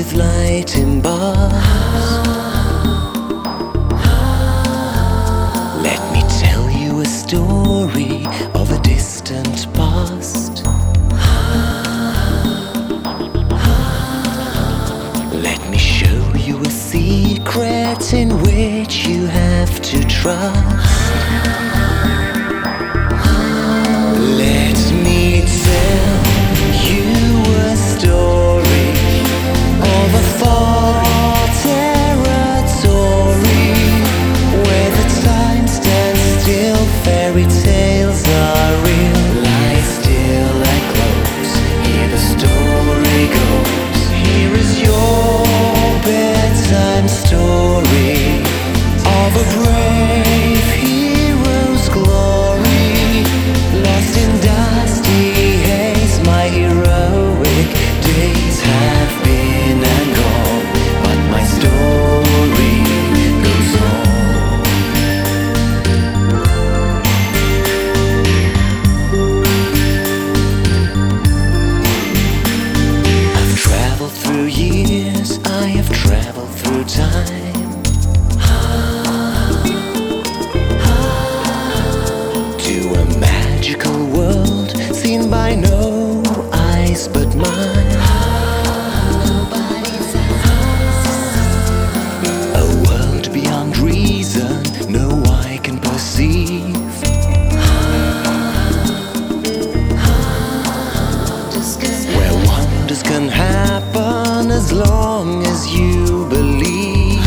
with light and bars. Let me tell you a story of a distant past. Let me show you a secret in which you have to trust. Let me tell you a story of a far territory where the time stands still, fairy tales are real. Lie still and close, hear the story goes. Here is your bedtime story of a brave hero's glory, lost in dusty haze. My heroic days have been and gone, but my story goes on. I've traveled through years, I have traveled through time. To a magical world seen by no eyes but mine. A world beyond reason no eye can perceive. Where wonders can happen as long as you believe.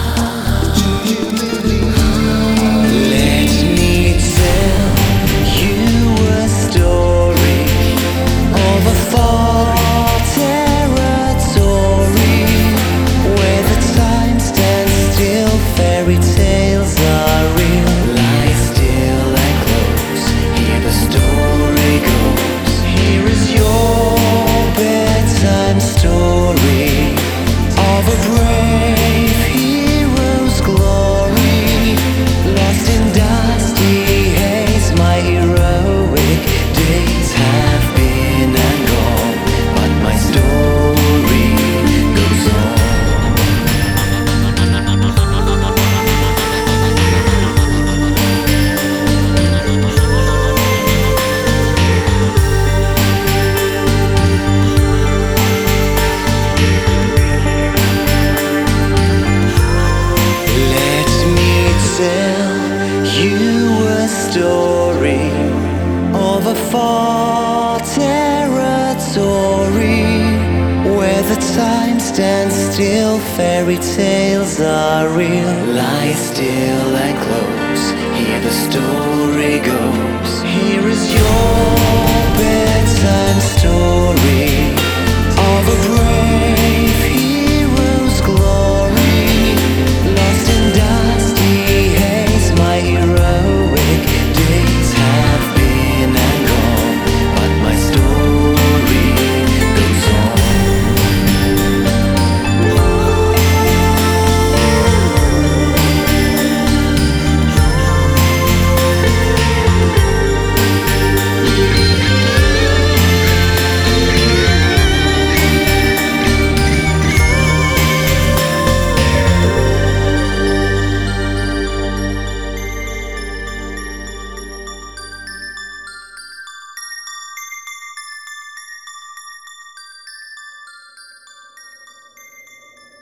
Let me tell you a story of a far territory where the time stands still, fairy tales are real. Lie still and close, hear the story goes. Here is your bedtime story of a brave hero's glory, lost in dusty haze. My heroic days have been and gone, but my story goes on. Let me tell you a story of a far territory where the time stands still, fairy tales are real. Lie still and close, hear the story goes. Here is your bedtime story of a brave hero.